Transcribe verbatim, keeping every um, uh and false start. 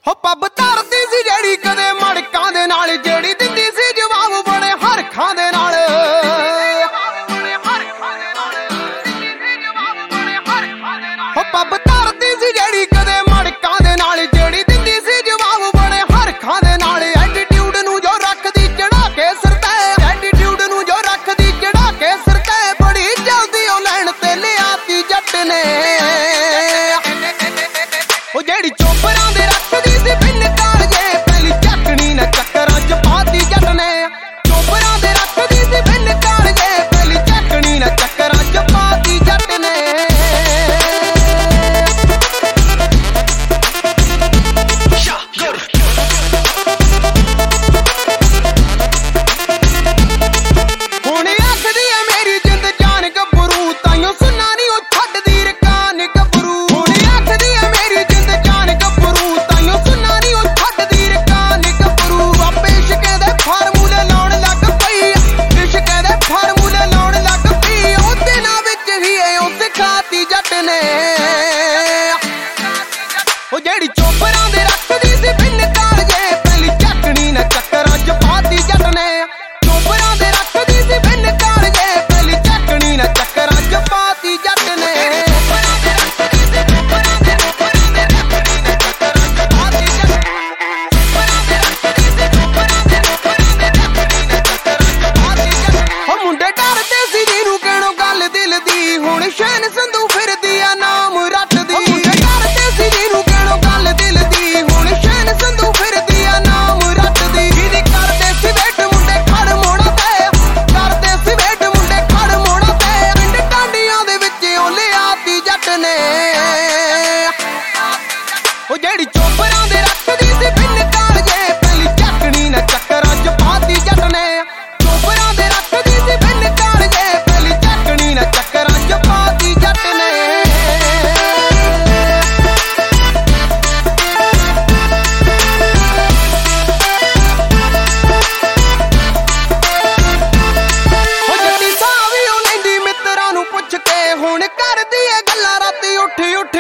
ਹੋ ਪੱਬ ਧਰਦੀ ਸੀ ਜਿਹੜੀ ਕਦੇ ਮੜਕਾਂ ਦੇ ਨਾਲ, ਜਿਹੜੀ ਦਿੰਦੀ ਸੀ ਜਵਾਬ ਬੜੇ ਹਰਖਾਂ ਦੇ ਨਾਲ। ਹੋ ਪੱਬ ਧਰਦੀ ਸੀ ਜਿਹੜੀ ਕਦੇ ਮੜਕਾਂ ਦੇ ਨਾਲ, ਜਿਹੜੀ ਦਿੰਦੀ ਸੀ ਜਵਾਬ ਬੜੇ ਹਰਖਾਂ ਦੇ ਨਾਲ। ਐਟੀਟਿਊਡ ਨੂੰ ਜੋ ਰੱਖਦੀ ਚੜਾ ਕੇ ਸਿਰ ਤੇ, ਐਟੀਟਿਊਡ ਨੂੰ ਜੋ ਰੱਖਦੀ ਚੜਾ ਕੇ ਸਿਰ ਤੇ, ਬੜੀ ਜਲਦੀ ਉਹ ਲੈਣ ਤੇ ਲਿਆਤੀ ਜੱਟ ਨੇ। ਉਹ ਜਿਹੜੀ ਚੋਪਰਾਂ ਦੇ ਰੱਖਦੀ ਸੀ ਬਿੰਨ ਕਾਲਜੇ, ਪਹਿਲੀ ਚੱਕਣੀ ਨਾ ਚੱਕਰਾਂ ਚ ਪਾਤੀ ਜੱਟ ਨੇ। ਚੋਪਰਾਂ ਦੇ ਰੱਖਦੀ ਸੀ ਬਿੰਨ ਕਾਲਜੇ, ਪਹਿਲੀ ਚੱਕਣੀ ਨਾ ਚੱਕਰਾਂ ਚ ਪਾਤੀ ਜੱਟ ਨੇ। ਹੁਣ ਆਖਦੀ ਐ ਮੇਰੀ ਜਿੰਦ ਜਾਨ ਗੱਭਰੂ, ਤਾਈਓ ਸੁਣਨਾ ਨੀ ਉਹ ਛੱਡਦੀ ਰਕਾਨ ਗੱਭਰੂ। ਹੁਣ ਆਖਦੀ ਐ ਮੇਰੀ ਜਿੰਦ ਜਾਨ ਗੱਭਰੂ, ਤਾਈਓ ਸੁਣਨਾ ਨੀ ਉਹ ਛੱਡਦੀ ਰਕਾਨ ਗੱਭਰੂ। ਆਪੇ ਇਸ਼ਕੇ ਦੇ ਫਾਰਮੂਲੇ ਲਾਉਣ ਲੱਗ ਪਈ, ਇਸ਼ਕੇ ਦੇ ਫਾਰਮੂਲੇ ਲਾਉਣ ਲੱਗ ਪਈ। ਉਹ ਦਿਨਾਂ ਵਿੱਚ ਹੀ ਉਹ ਸਿਖਾਤੀ ਜੱਟ ਨੇ। ਉਹ ਜਿਹੜੀ ਚੋਪਰਾਂ ਦੇ ਰੱਖਦੀ ਸੀ ਬਿੰਨ ਕਾਲਜੇ, ਪਹਿਲੀ ਚੱਕਣੀ ਨਾ ਚੱਕਰਾਂ ਚ ਪਾਤੀ ਜੱਟ ਨੇ। ਚੋਪਰਾਂ ਦੇ ਰੱਖਦੀ ਸੀ ਬਿੰਨ ਕਾਲਜੇ, ਪਹਿਲੀ ਚੱਕਣੀ ਨਾ ਚੱਕਰਾਂ ਚ ਪਾਤੀ ਜੱਟ ਨੇ। ਉਹ ਮੁੰਡੇ ਡਰਦੇ ਸੀ ਜਿਹਨੂੰ ਕਹਿਣੋ ਗੱਲ ਦਿਲ ਦੀ, ਹੁਣ ਸ਼ੈਨ ਸੰਧੂ ਫਿਰਦੀ ਆ ਨਾਮ ਰੱਟਦੀ। ਉਹ ਮੁੰਡੇ ਡਰਦੇ ਸੀ ਜਿਹਨੂੰ ਕਹਿਣੋ ਗੱਲ ਦਿਲ ਦੀ, ਹੁਣ ਸ਼ੈਨ ਸੰਧੂ ਫਿਰਦੀ ਆ ਨਾਮ ਰੱਟਦੀ। ਜਿਹਦੀ ਕਰਦੇ ਸੀ ਵੇਟ ਮੁੰਡੇ ਖੜ ਮੋੜਾਂ ਤੇ, ਕਰਦੇ ਸੀ ਵੇਟ ਮੁੰਡੇ ਖੜ ਮੋੜਾਂ ਤੇ। ਪਿੰਡ ਟਾਂਡੀਆਂ ਦੇ ਵਿੱਚ ਉਹ ਲਿਆਤੀ ਜੱਟ ਨੇ। ਉਹ ਜਿਹੜੀ ਚੋਪਰਾਂ ਦੇ ਰੱਖਦੀ ਸੀ ਬਿੰਨ ਕਾਲਜੇ, ਪਹਿਲੀ ਚੱਕਣੀ ਨਾ ਚੱਕਰਾਂ ਚ ਪਾਤੀ ਜੱਟ ਨੇ। ਚੋਪਰਾਂ ਦੇ ਰੱਖਦੀ ਸੀ ਬਿੰਨ ਕਾਲਜੇ, ਪਹਿਲੀ ਚੱਕਣੀ ਨਾ ਚੱਕਰਾਂ ਚ ਪਾਤੀ ਜੱਟ ਨੇ। ਉਹ ਜੱਟੀ ਸਾਹ ਵੀ ਉਹ ਲੈਂਦੀ ਮਿੱਤਰਾਂ ਨੂੰ ਪੁੱਛ ਕੇ, ਹੁਣ ਕਰਦੀ ਏ ਗੱਲਾਂ ਰਾਤੀ ਉੱਠ ਉੱਠ